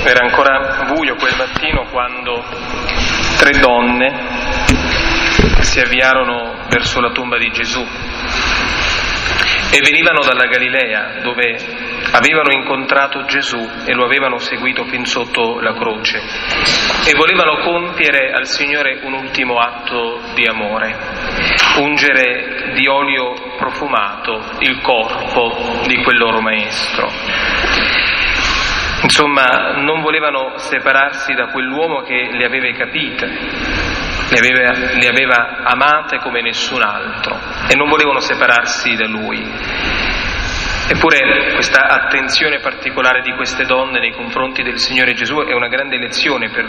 Era ancora buio quel mattino quando 3 donne si avviarono verso la tomba di Gesù e venivano dalla Galilea, dove avevano incontrato Gesù e lo avevano seguito fin sotto la croce e volevano compiere al Signore un ultimo atto di amore, ungere di olio profumato il corpo di quel loro maestro. Insomma, non volevano separarsi da quell'uomo che le aveva capite, le aveva amate come nessun altro, e non volevano separarsi da lui. Eppure questa attenzione particolare di queste donne nei confronti del Signore Gesù è una grande lezione per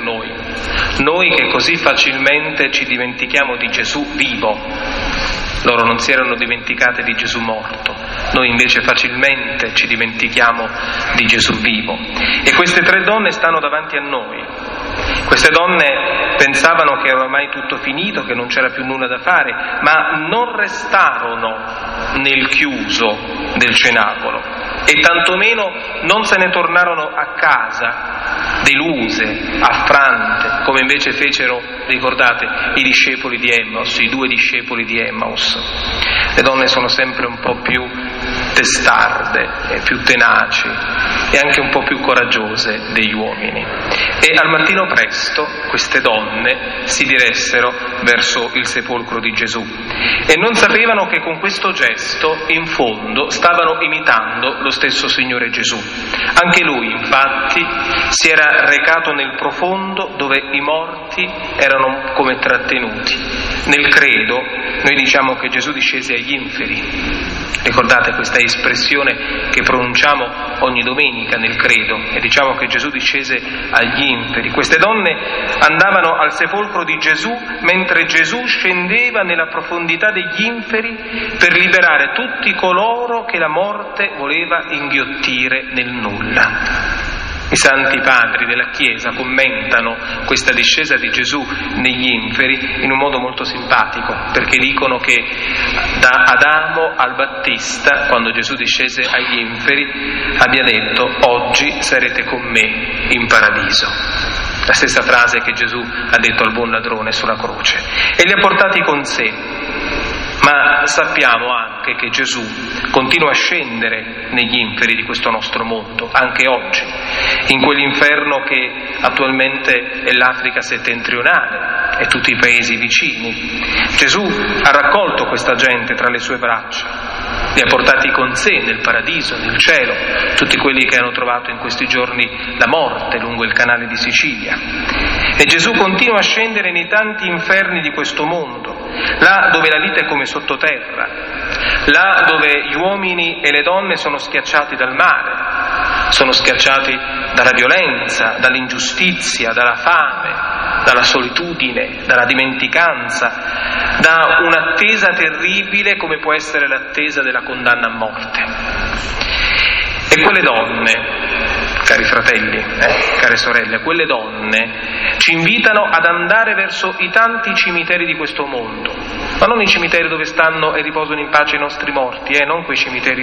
noi che così facilmente ci dimentichiamo di Gesù vivo. Loro non si erano dimenticate di Gesù morto, noi invece facilmente ci dimentichiamo di Gesù vivo. E queste 3 donne stanno davanti a noi. Queste donne pensavano che era ormai tutto finito, che non c'era più nulla da fare, ma non restarono nel chiuso del cenacolo e tantomeno non se ne tornarono a casa deluse, affrante, come invece fecero, ricordate, i discepoli di Emmaus, i 2 discepoli di Emmaus. Le donne sono sempre un po' più testarde, più tenaci e anche un po' più coraggiose degli uomini. E al mattino presto queste donne si diressero verso il sepolcro di Gesù e non sapevano che con questo gesto in fondo stavano imitando lo stesso Signore Gesù. Anche lui infatti si era recato nel profondo dove i morti erano come trattenuti. Nel credo noi diciamo che Gesù discese agli inferi. Ricordate questa espressione che pronunciamo ogni domenica nel credo e diciamo che Gesù discese agli inferi. Queste donne andavano al sepolcro di Gesù mentre Gesù scendeva nella profondità degli inferi per liberare tutti coloro che la morte voleva inghiottire nel nulla. I santi padri della Chiesa commentano questa discesa di Gesù negli inferi in un modo molto simpatico, perché dicono che da Adamo al Battista, quando Gesù discese agli inferi, abbia detto: oggi sarete con me in paradiso. La stessa frase che Gesù ha detto al buon ladrone sulla croce. E li ha portati con sé. Ma sappiamo anche che Gesù continua a scendere negli inferi di questo nostro mondo, anche oggi, in quell'inferno che attualmente è l'Africa settentrionale e tutti i paesi vicini. Gesù ha raccolto questa gente tra le sue braccia, li ha portati con sé nel paradiso, nel cielo, tutti quelli che hanno trovato in questi giorni la morte lungo il canale di Sicilia. E Gesù continua a scendere nei tanti inferni di questo mondo, là dove la vita è come sottoterra, là dove gli uomini e le donne sono schiacciati dal male, sono schiacciati dalla violenza, dall'ingiustizia, dalla fame, dalla solitudine, dalla dimenticanza, da un'attesa terribile come può essere l'attesa della condanna a morte. E quelle donne, cari fratelli, care sorelle, quelle donne ci invitano ad andare verso i tanti cimiteri di questo mondo, ma non i cimiteri dove stanno e riposano in pace i nostri morti, non quei cimiteri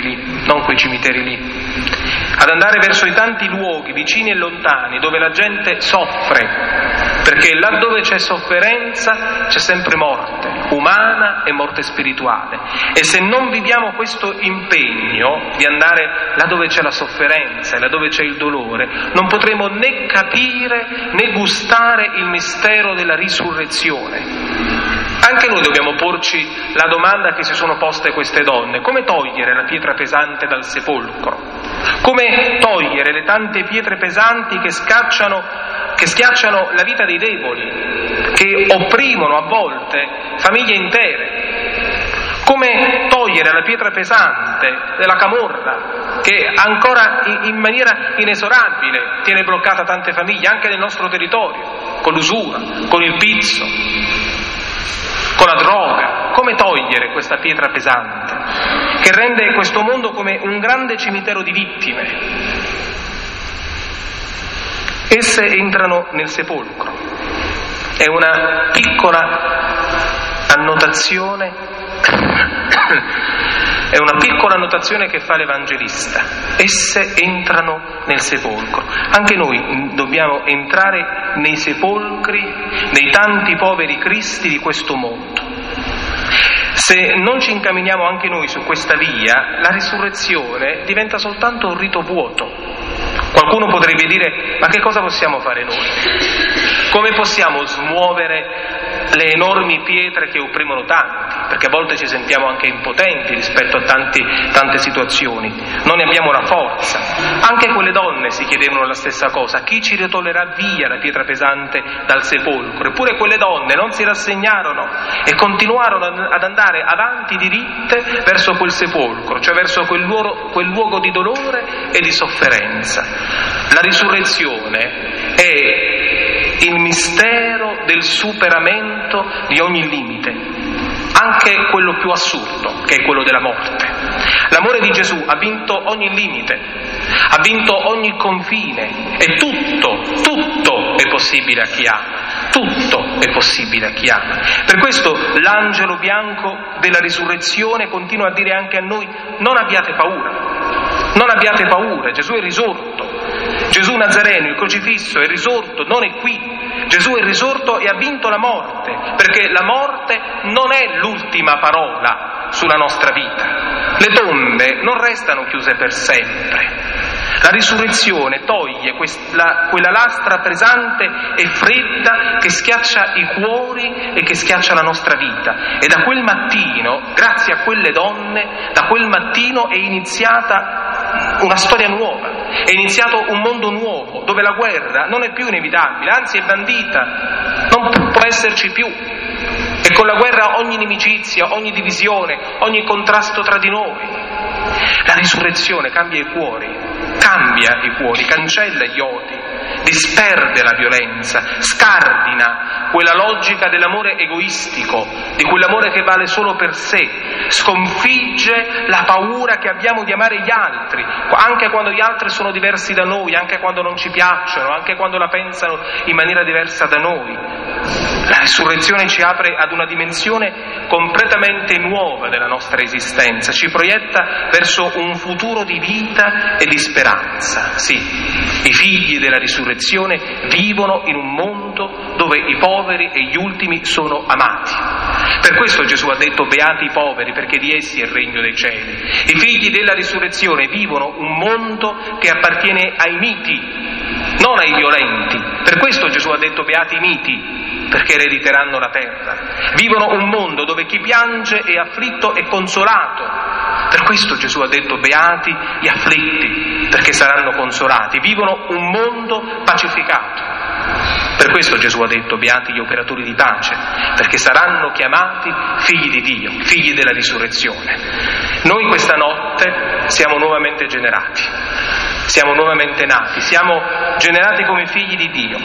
lì, ad andare verso i tanti luoghi vicini e lontani dove la gente soffre, perché laddove c'è sofferenza c'è sempre morte umana e morte spirituale, e se non viviamo questo impegno di andare là dove c'è la sofferenza e là dove c'è il dolore, non potremo né capire né gustare il mistero della risurrezione. Anche noi dobbiamo porci la domanda che si sono poste queste donne: come togliere la pietra pesante dal sepolcro? Come togliere le tante pietre pesanti che schiacciano la vita dei deboli, che opprimono a volte famiglie intere? Come togliere la pietra pesante della camorra che ancora in maniera inesorabile tiene bloccata tante famiglie anche nel nostro territorio, con l'usura, con il pizzo, con la droga? Come togliere questa pietra pesante che rende questo mondo come un grande cimitero di vittime? Esse entrano nel sepolcro. È una piccola annotazione È una piccola annotazione che fa l'Evangelista. Esse entrano nel sepolcro. Anche noi dobbiamo entrare nei sepolcri dei tanti poveri cristi di questo mondo. Se non ci incamminiamo anche noi su questa via, la risurrezione diventa soltanto un rito vuoto. Qualcuno potrebbe dire: ma che cosa possiamo fare noi? Come possiamo smuovere le enormi pietre che opprimono tanti? Perché a volte ci sentiamo anche impotenti rispetto a tante situazioni, non ne abbiamo la forza. Anche quelle donne si chiedevano la stessa cosa: chi ci ritolerà via la pietra pesante dal sepolcro? Eppure quelle donne non si rassegnarono e continuarono ad andare avanti diritte verso quel sepolcro, cioè verso quel luogo di dolore e di sofferenza. La risurrezione è il mistero del superamento di ogni limite, anche quello più assurdo, che è quello della morte. L'amore di Gesù ha vinto ogni limite, ha vinto ogni confine, e tutto è possibile a chi ama. Tutto è possibile a chi ama. Per questo l'angelo bianco della risurrezione continua a dire anche a noi: non abbiate paura, non abbiate paura, Gesù è risorto. Gesù Nazareno, il crocifisso, è risorto, non è qui. Gesù è risorto e ha vinto la morte, perché la morte non è l'ultima parola sulla nostra vita. Le tombe non restano chiuse per sempre. La risurrezione toglie quella lastra pesante e fredda che schiaccia i cuori e che schiaccia la nostra vita. E da quel mattino, grazie a quelle donne, da quel mattino è iniziata una storia nuova, è iniziato un mondo nuovo, dove la guerra non è più inevitabile, anzi è bandita, non può esserci più. E con la guerra ogni inimicizia, ogni divisione, ogni contrasto tra di noi. La risurrezione cambia i cuori, cancella gli odi, disperde la violenza, scardina quella logica dell'amore egoistico, di quell'amore che vale solo per sé, sconfigge la paura che abbiamo di amare gli altri, anche quando gli altri sono diversi da noi, anche quando non ci piacciono, anche quando la pensano in maniera diversa da noi. La risurrezione ci apre ad una dimensione completamente nuova della nostra esistenza, ci proietta verso un futuro di vita e di speranza. Sì, i figli della risurrezione vivono in un mondo dove i poveri e gli ultimi sono amati. Per questo Gesù ha detto: beati i poveri, perché di essi è il regno dei cieli. I figli della risurrezione vivono un mondo che appartiene ai miti, non ai violenti. Per questo Gesù ha detto: beati i miti, perché erediteranno la terra. Vivono un mondo dove chi piange è afflitto e consolato. Per questo Gesù ha detto: beati gli afflitti, perché saranno consolati. Vivono un mondo pacificato. Per questo Gesù ha detto: beati gli operatori di pace, perché saranno chiamati figli di Dio, figli della risurrezione. Noi questa notte siamo nuovamente generati, siamo nuovamente nati, siamo generati come figli di Dio.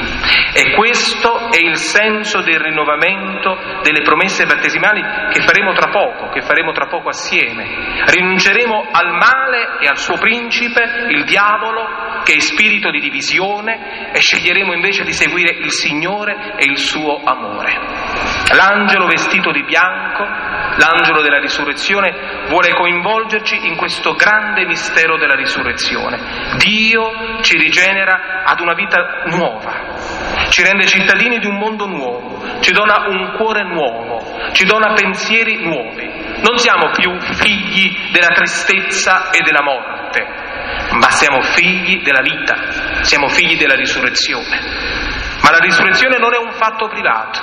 E questo è il senso del rinnovamento delle promesse battesimali che faremo tra poco assieme. Rinunceremo al male e al suo principe, il diavolo, che è spirito di divisione, e sceglieremo invece di seguire il Signore e il suo amore. L'angelo vestito di bianco, l'angelo della risurrezione, vuole coinvolgerci in questo grande mistero della risurrezione. Dio ci rigenera ad una vita nuova, ci rende cittadini di un mondo nuovo, ci dona un cuore nuovo, ci dona pensieri nuovi. Non siamo più figli della tristezza e della morte, ma siamo figli della vita, siamo figli della risurrezione. Ma la risurrezione non è un fatto privato,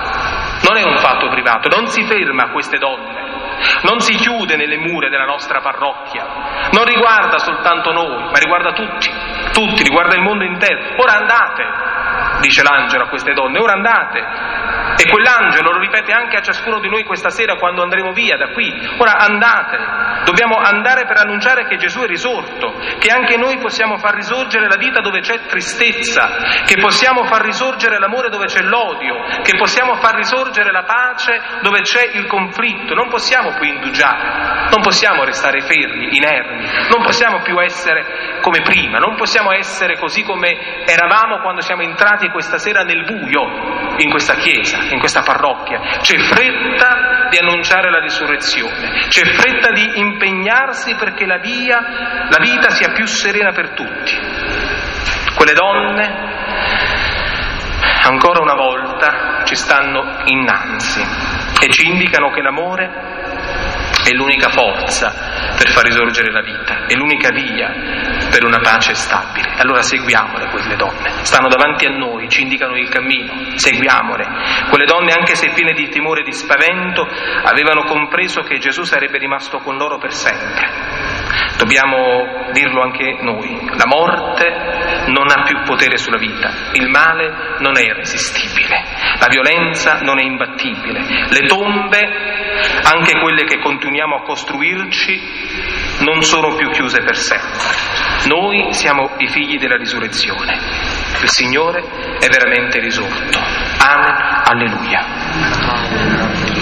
non si ferma a queste donne, non si chiude nelle mura della nostra parrocchia, non riguarda soltanto noi, ma riguarda tutti, riguarda il mondo intero. Ora andate, dice l'angelo a queste donne, ora andate. E quell'angelo lo ripete anche a ciascuno di noi questa sera quando andremo via da qui. Ora andate, dobbiamo andare per annunciare che Gesù è risorto, che anche noi possiamo far risorgere la vita dove c'è tristezza, che possiamo far risorgere l'amore dove c'è l'odio, che possiamo far risorgere la pace dove c'è il conflitto. Non possiamo più indugiare, non possiamo restare fermi, inermi, non possiamo più essere come prima, non possiamo essere così come eravamo quando siamo entrati questa sera nel buio. in questa chiesa, in questa parrocchia, c'è fretta di annunciare la risurrezione, c'è fretta di impegnarsi perché la vita sia più serena per tutti. Quelle donne ancora una volta ci stanno innanzi e ci indicano che l'amore è l'unica forza per far risorgere la vita, è l'unica via per una pace stabile. Allora seguiamole quelle donne, stanno davanti a noi, ci indicano il cammino, seguiamole. Quelle donne, anche se piene di timore e di spavento, avevano compreso che Gesù sarebbe rimasto con loro per sempre. Dobbiamo dirlo anche noi, la morte non ha più potere sulla vita, il male non è irresistibile, la violenza non è imbattibile, le tombe, anche quelle che continuiamo a costruirci, non sono più chiuse per sempre. Noi siamo i figli della risurrezione, il Signore è veramente risorto. Amen, alleluia.